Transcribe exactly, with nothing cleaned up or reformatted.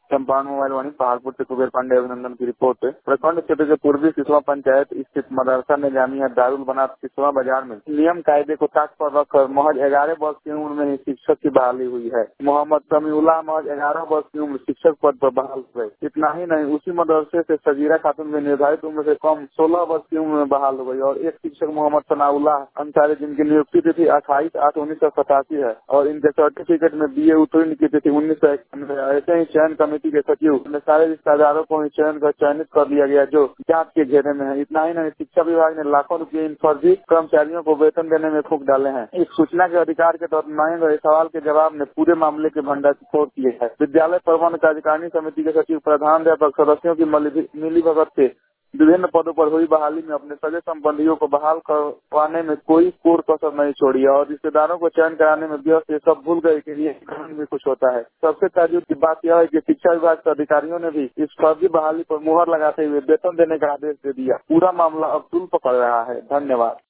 Champaran mobile वाणी पहाड़पुर से कुबेर पांडे अभिनंदन की रिपोर्ट है। प्रखंड क्षेत्र के पूर्वी सिसवा पंचायत स्थित मदरसा निजामिया दारुल बनात सिसवा बाजार में नियम कायदे को ताक पर रखकर महज ग्यारह वर्ष की उम्र में ही शिक्षक की बहाली हुई है। मोहम्मद समीउल्लाह महज ग्यारह वर्ष की उम्र शिक्षक पद पर बहाल हुए। इतना ही नहीं, उसी मदरसे से सजीरा खातून में निर्धारित उम्र से कम सोलह वर्ष की उम्र में बहाल हो गई और एक शिक्षक मोहम्मद सनाउल्लाह अंसारी जिनकी नियुक्ति तिथि अट्ठाईस आठ उन्नीस सौ सतासी है और इनके सर्टिफिकेट में बी ए उत्तीर्ण की तिथि उन्नीस सौ इक्यानवे। ऐसे ही चयन कमेटी के सचिव सारे रिश्तेदारों को ही चयन कर चयनित कर लिया गया जो जांच के घेरे में है। इतना ही नहीं, शिक्षा विभाग ने लाखों रुपए इन फर्जी कर्मचारियों को वेतन देने में फूंक डाले हैं। इस सूचना के अधिकार के तहत मांगे गए सवाल के जवाब में पूरे मामले के भंडाफोड़ किए है। विद्यालय प्रबंध कार्यकारिणी समिति के सचिव प्रधानाध्यापक सदस्यों की मिलीभगत से विभिन्न पदों पर हुई बहाली में अपने सगे संबंधियों को बहाल करवाने में कोई कोर कसर नहीं छोड़ी और रिश्तेदारों को चयन कराने में व्यस्त ये सब भूल गए कि ये कानून भी कुछ होता है। सबसे ताज्जुब की बात यह है कि शिक्षा विभाग के अधिकारियों ने भी इस फर्जी बहाली पर मुहर लगाते हुए वेतन देने का आदेश दे दिया। पूरा मामला अब तूल पकड़ रहा है। धन्यवाद।